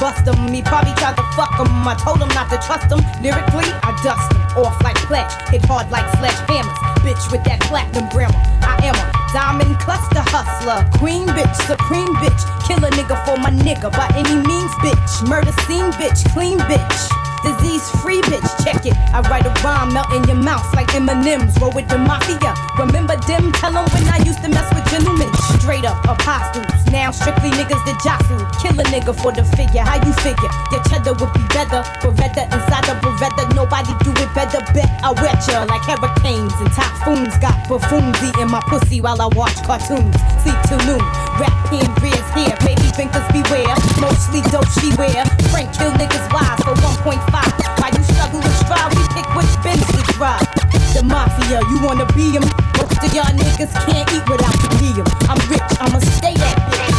bust him. He probably tried to fuck him. I told him not to trust him. Lyrically, I dust him off like pledge. Hit hard like sledgehammers. Bitch with that platinum grammar. I am a diamond cluster hustler. Queen bitch, supreme bitch. Kill a nigga for my nigga by any means, bitch. Murder scene bitch, clean bitch. Disease-free bitch, check it. I write a rhyme, melt in your mouth like M&M's. Roll with the mafia. Remember them? Tell them when I used to mess with gentlemen. Straight up apostles. Now strictly niggas that jostle. Kill a nigga for the figure. How you figure? Your cheddar would be better. Beretta inside the Beretta. Nobody do it better. Bet I wet ya like hurricanes and typhoons. Got buffoons eating my pussy while I watch cartoons. Sleep till noon. Rap pen, Bria's here. Baby fingers beware. Mostly dope she wear. Frank kill niggas wise for 1.5. Why you struggle with strive, we pick which Benz to drive. The mafia, you wanna be him? Most of y'all niggas can't eat without the DM. I'm rich, I'ma stay that bitch.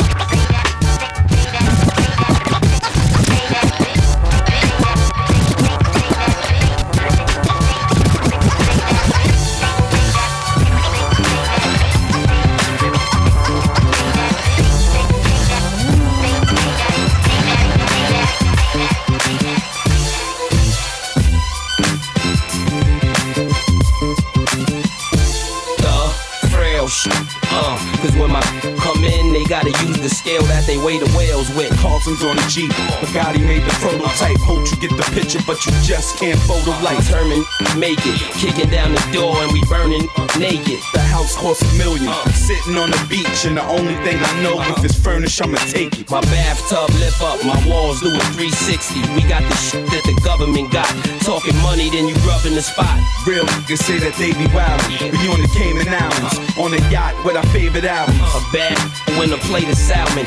Cause when my come in, they gotta use the scale that they weigh the whales with. Carlton's on the Jeep, Bugatti made the prototype. Hope you get the picture, but you just can't photo light. Determined, make it, kicking down the door and we burning naked. The house costs $1 million, sitting on the beach, and the only thing I know if it's furnished, I'ma take it. My bathtub lift up, my walls do a 360. We got the shit that the government got. Talking money, then you rubbing the spot. Real niggas say that they be wildin'. We on the Cayman Islands, on a yacht with our favorite albums. A bad when a plate of salmon.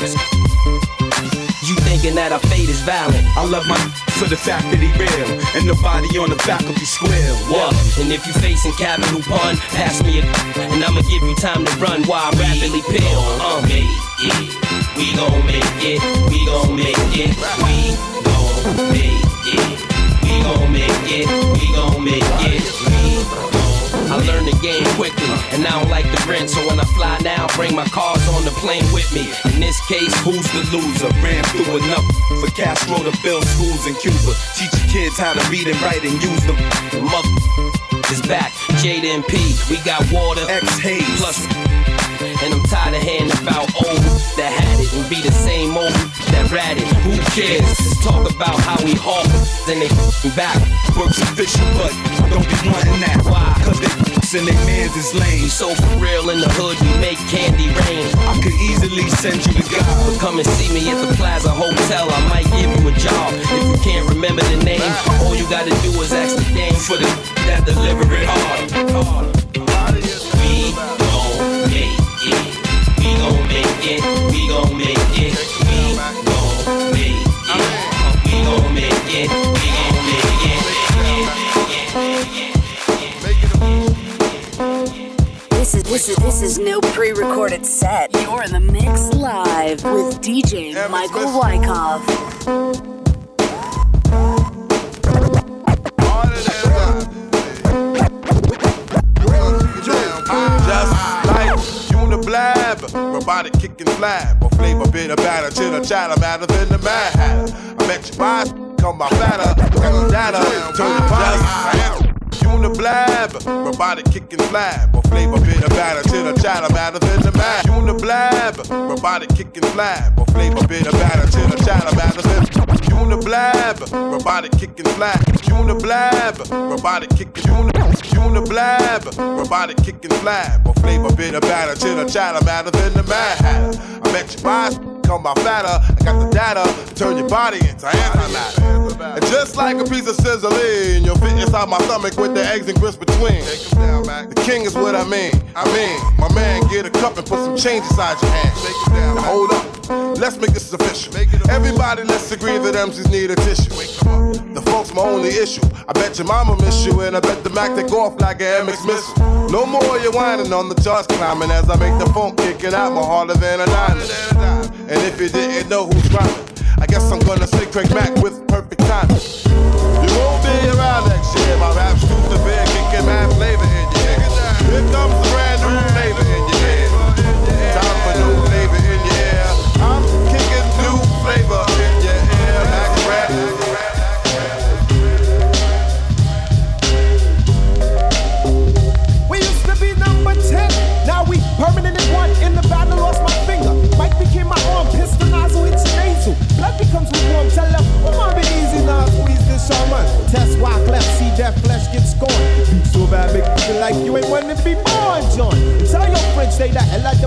You thinking that our fate is violent? I love my for the fact that he real, and nobody on the faculty square. What? And if you facing capital pun, pass me a and I'ma give you time to run while I rapidly peel. Make it, we gon' make it, we gon' make it, we gon' make it, we gon' make it, we gon' make it, we gon'. I learned the game quickly, and I don't like the rent, so when I fly now, bring my cars on the plane with me. In this case, who's the loser? Ran through enough for Castro to build schools in Cuba. Teach kids how to read and write and use them. The mother is back, Jada and P, we got water, X-Haze, plus. And I'm tired of hearing about old that had it and be the same old that ratted. Who cares? Talk about how we haul then they back. Works and fishing, but don't be wanting that. Why? Cause they and they mans is lame. We so for real in the hood, we make candy rain. I could easily send you to God. But come and see me at the Plaza Hotel, I might give you a job. If you can't remember the name, all you gotta do is ask the game for the that deliver it hard. We gon' make it, we gon' make it, we gon' make it, we gon' make it, we gon' make it, we gon' make it. This is no pre-recorded set. You're in the mix live with DJ Michael Wyckoff. Just like Uniblab, robotic kicking flab, or flavor bitter batter, chitter chatter, matter than the mad hatter. I bet you buy, come by fatter, got the data, turn your body. Uniblab, robotic kicking flab, or flavor bitter batter, chitter chatter, matter than the mad. Uniblab, robotic kicking flab, or flavor bitter batter, chitter chatter, matter than Uniblab, robotic kicking flab. Uniblab, robotic kicking Uniblab, robotic kicking flab, or flavor bitter batter, chitter chatter, matter than the mad hatter. I bet you buy, come by fatter, I got the data, turn your body into antimatter. And just like a piece of sizzling, you'll fit inside my stomach with the eggs and grits between. The king is what I mean, my man, get a cup and put some change inside your hand. Now hold up, let's make this official. Everybody, let's agree that MCs need a tissue. The funk's my only issue. I bet your mama miss you, and I bet the Mac take off like an MX missile. No more you whining on the charts climbing as I make the funk kicking out more harder than a diamond. And if you didn't know who's rhyming, I guess I'm gonna say Craig Mack with perfect timing. You won't be around next year. My rap's too severe, kicking mad flavor in your head. Here comes the brand new flavor in your head. Time for new flavor in your ear. I'm kicking new flavor in your ear.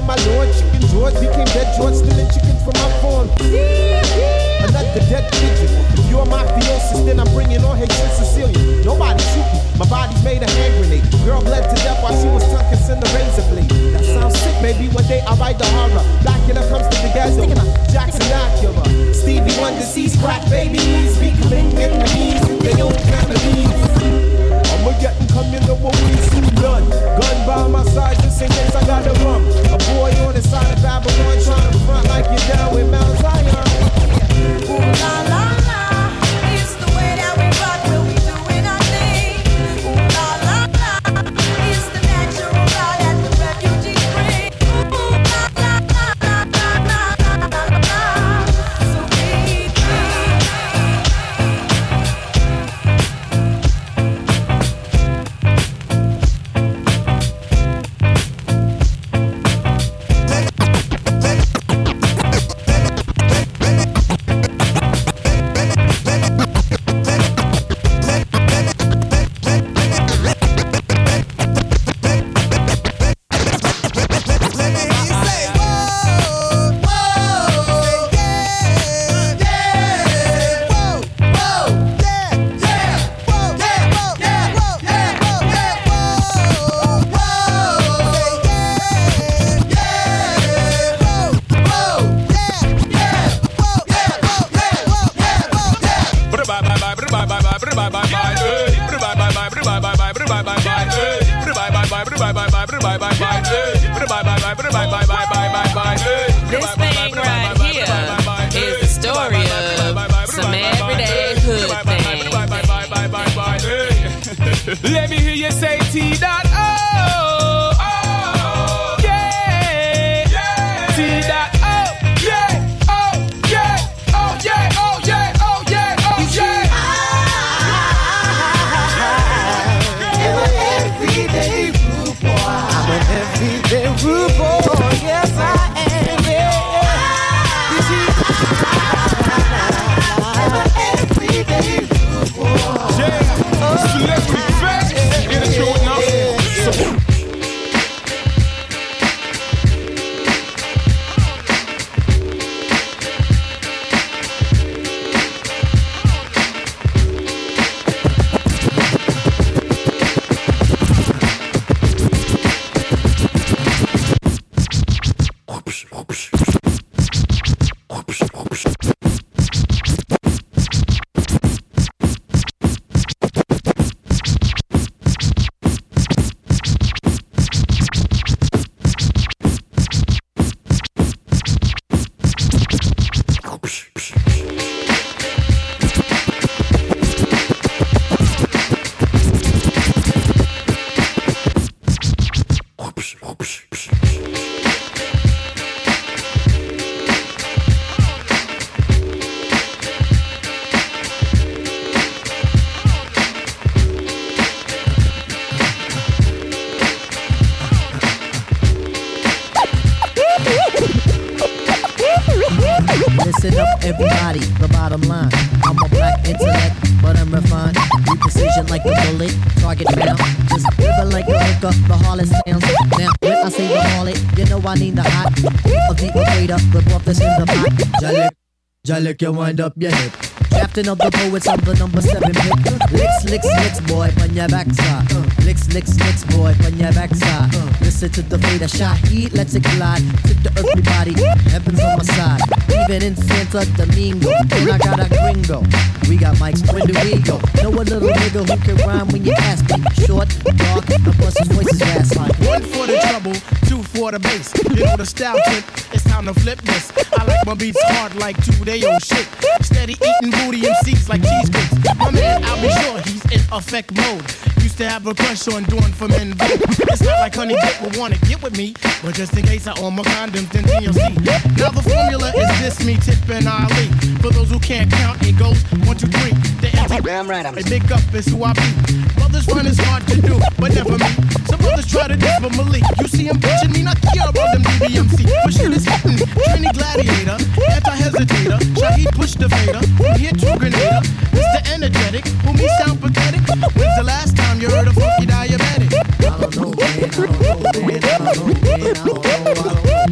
my lord. Chicken George became dead George, stealing chickens from my farm. Another dead pigeon. If you're my theosis, then I'm bringing on Haitian Sicilian. Nobody shoot me. My body's made a hand grenade. Girl bled to death while she was tucking in the razor blade. That sounds sick, maybe one day I'll write the horror. Blackula comes to the ghetto. Jackson Acura. Stevie Wonder sees crack babies. Becoming enemies with their own families. I'ma get and come, you know what we soon done. Gun by my side just in case I gotta run. A boy on the side of Babylon trying to front like you're down with Mount Zion. Ooh la la la, it's the way that we rock when we doing our thing. Ooh la la la, it's the natural law that the refugees bring. Ooh la la la la la la la la, so we This thing right here is the story of some everyday hood thing. Let me hear you say T.O. Oh, yeah, yeah. T.O. Yeah, oh, yeah, oh, yeah, oh, yeah, oh, yeah, oh, yeah. I'm an everyday rude boy. I'm an everyday rude boy. Yes, I am. Yeah. You see, I'm an everyday rude boy. Yeah, celebrity facts. Get it true enough. Listen up, everybody, the bottom line. I'm a black intellect, but I'm refined. With precision like a bullet, target found. Just living like a hooker, the harlot sounds. Now, when I say the harlot, you know I need the hot of the equator, the broth that's in the pot. Jalik, you wind up your hip. Captain of the poets, I'm the number 7 pick. Licks, boy, on your backside. Licks, boy, on your backside. Listen to the fader shot, heat, let's it glide. Tip to everybody, heaven's on my side. Even in Santa Domingo, and I got a gringo. We got mics, when do we go? Know a little nigga who can rhyme when you ask me. Short, dark, and plus his voice is raspy. 1 for the trouble, 2 for the bass. You know the style trick, it's time to flip this. I like my beats hard like 2-day-old shit. Steady eating booty MCs like cheese grits. My man, I'll be sure he's in effect mode. Used to have a crush on doing for men vote. It's not like Honey Dip will wanna get with me, but just in case I own my condoms, then you'll see. Now the formula is this, me, Tip, and Ali. For those who can't count, it goes 1, 2, 3. The Damn right, I'm a big up is who I be. Brothers run is hard to do, but never me. Some brothers try to diss for Malik. You see him bitching me, not care about them DBMC. But shit is hitting. Trini Gladiator, anti-hesitator. Shaheed push the fader. From here to Grenada. Mr. Energetic, who me sound pathetic. When's the last time you heard a funky diabetic? I don't know, man.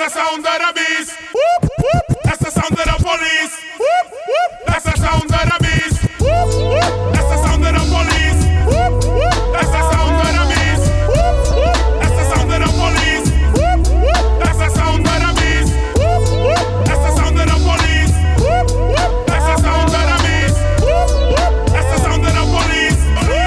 the sound of the beast. That's the sound of the police. That's the sound of the beast. That's the sound of the police. That's the sound of the beast. That's the sound of the police. That's the sound of the beast. That's the sound of the police. That's the sound of the beast. That's the sound of the police.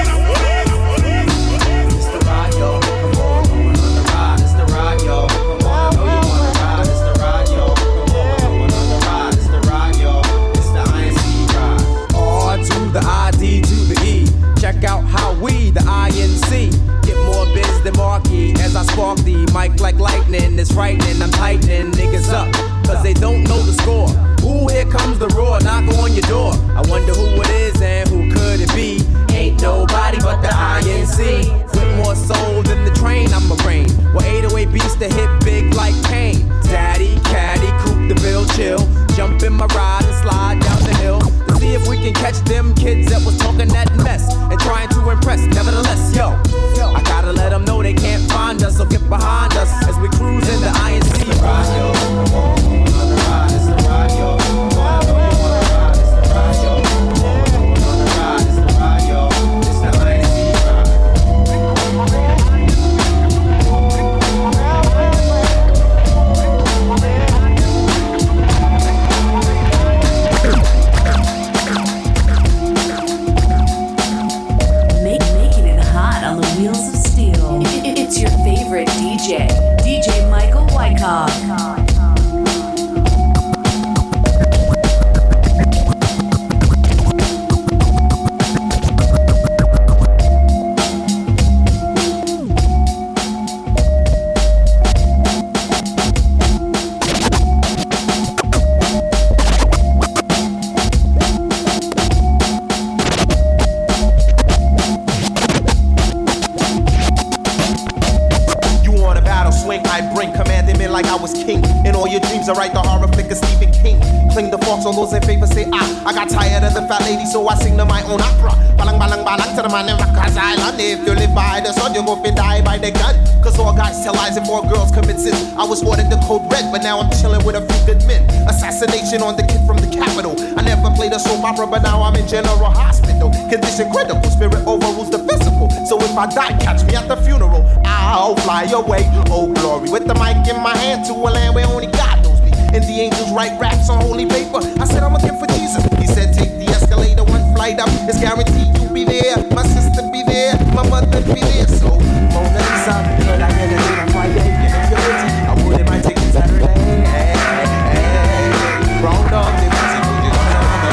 It's the ride, yo. Come on, going on the ride. It's the ride, yo. Come on, I know you wanna ride. It's the ride, yo. Come on, going on the ride. It's the ride, yo. It's the INC ride. R to the ID to the E. Check out how we, the INC, get more biz than Marquee. As I spark the mic like lightning, it's frightening. I'm tightening niggas up, cause they don't know the score. Ooh, here comes the roar, knock on your door. I wonder who it is and who could it be? Ain't nobody but the INC. With more soul than the train, I'm a brain. Well, 808 beats that hit big like Kane. Daddy, caddy, coupe de ville, chill. Jump in my ride and slide down the hill. To see if we can catch them kids that was talking that mess and trying to impress. Nevertheless, yo, I gotta let them know they can't find us, so get behind us as we cruise in the INC ride, yo. Come on, on the ride, it's the ride, yo. Come on, I know you wanna ride, it's the ride, yo. Come on, on the ride, it's the ride, yo. It's the INC ride. Making it hot on the wheels of steel. It's your favorite DJ, DJ Michael Wyckoff. I write the horror flick of Stephen King. Cling the forks on those in favor, say I got tired of the fat lady, so I sing to my own opera. Balang balang balang to the man in Rikers Island. If you live by the sun, you go and die by the gun. Cause all guys tell lies and 4 girls commit sins. I was ordered the code red, but now I'm chilling with a few good men. Assassination on the kid from the capital. I never played a soap opera, but now I'm in general hospital. Condition critical, spirit overrules the physical. So if I die, catch me at the funeral. I'll fly away, oh glory. With the mic in my hand to a land where only God knows me. And the angels write raps on holy paper. I said I'm looking for Jesus. He said take the escalator, 1 flight up. It's guaranteed you'll be there. My sister be there, my mother be there. So Mona Lisa, could I get a date on Friday? If you're busy, I wouldn't mind taking Saturday. Hey, round up, they will see who you know.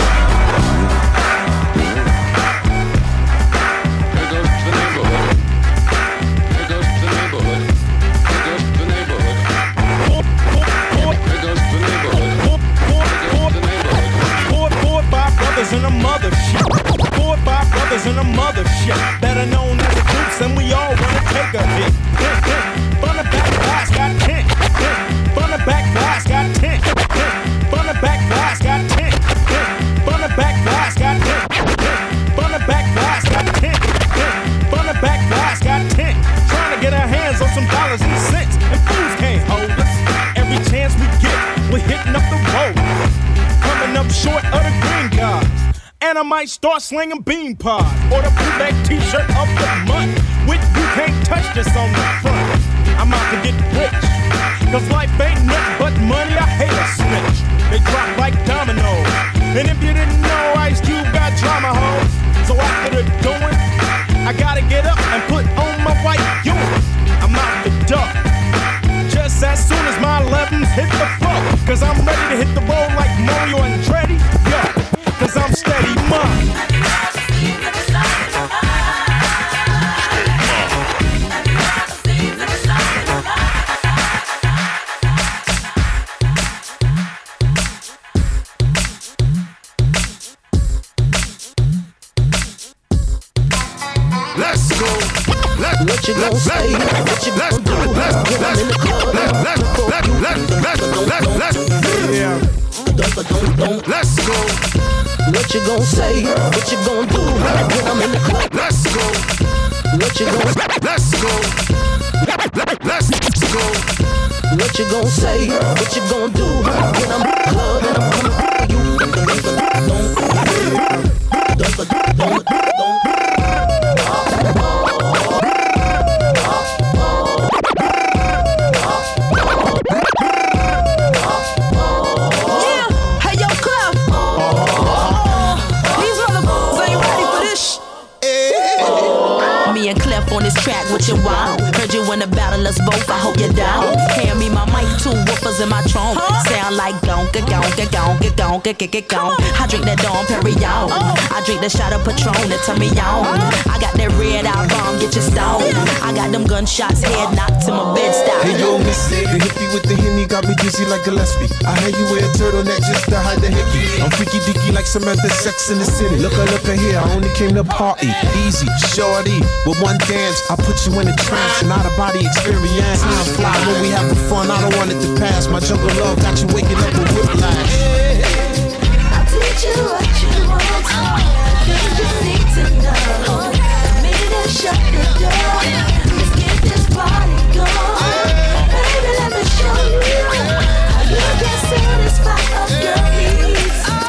Here goes the neighborhood. Here goes the neighborhood. Here goes the neighborhood. Here goes the neighborhood. Four, 5 brothers and a mother shit. 4 or 5 brothers and a mother shit. Better known as the Dukes, and we all wanna take a hit. Front of back glass got 10. Front of back glass got 10. Front of back glass got 10. Front of back glass got 10. Front of back glass got 10. Front of back glass got 10. Trying to get our hands on some dollars and cents, and fools can't hold us. Every chance we get, we're hitting up the road. Coming up short of the green cards. And I might start slinging bean pods or the bootleg t-shirt of the month with "You Can't Touch This" on the front. I'm out to get rich, cause life ain't nothing but money. I hate a snitch. They drop like dominoes. And if you didn't know, Ice Cube got drama hoes. So after the doing, I gotta get up and put on my white Ewing. I'm out the duck just as soon as my 11s hit the floor. Cause I'm ready to hit the road like Mario Andretti. Yo, cause I'm steady mine. Let's go. What you gonna say? What you gonna do? When I'm in the club, let's go. What you gonna say? What you gonna do? When I'm in the club, let's go. What you gonna? Let's go. Let's go. What you gon' say? What you gon' do when I'm in the club and I'm coming for you? On this track, what you want? Heard you in the battle, us both, I hope you're down. Hand me my mic, 2 woofers in my trunk. Sound like gonka, gonka, gonka, gonka, gonka. I drink that Dom Perignon. I drink that shot of Patron that turn me on. I got that red eye bomb, get you stoned. I got them gunshots, head knocked to my bed stop. Hey yo, Missy, the hippie with the Henny got me dizzy like Gillespie. I had you wear a turtleneck just to hide the hickey. I'm freaky dicky like Samantha Sex in the City. Look at here, I only came to party. Easy, shorty, with one dance, I put you in a trance and out of body experience. Time fly when we having fun, I don't want it to pass. My jungle love got you waking up with whiplash. I'll teach you what you want, things you need to know. Maybe to shut the door, let's get this party going. Baby, let me show you how you can satisfy a girl needs.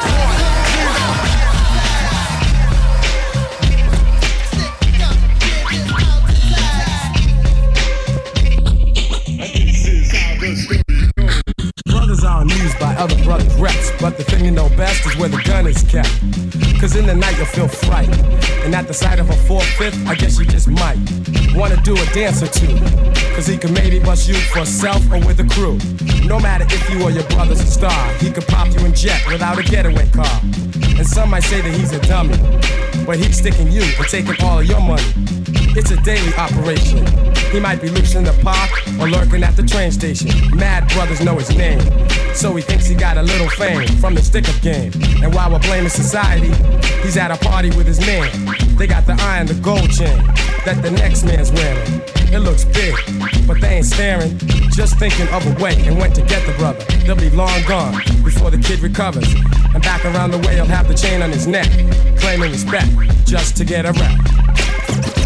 Brothers aren't used by other brothers' reps, but the thing you know best is where the gun is kept. Cause in the night you'll feel fright, and at the sight of a 4/5, I guess you just might wanna do a dance or two. Cause he could maybe bust you for self or with a crew. No matter if you or your brother's a star, he could pop you in jet without a getaway car. And some might say that he's a dummy, but he's sticking you and taking all of your money. It's a daily operation. He might be loose in the park or lurking at the train station. Mad brothers know his name, so he thinks he got a little fame from the stick-up game. And while we're blaming society, he's at a party with his man. They got the eye and the gold chain that the next man's wearing. It looks big, but they ain't staring, just thinking of a way and went to get the brother. They'll be long gone before the kid recovers, and back around the way he'll have the chain on his neck, claiming respect just to get a rep.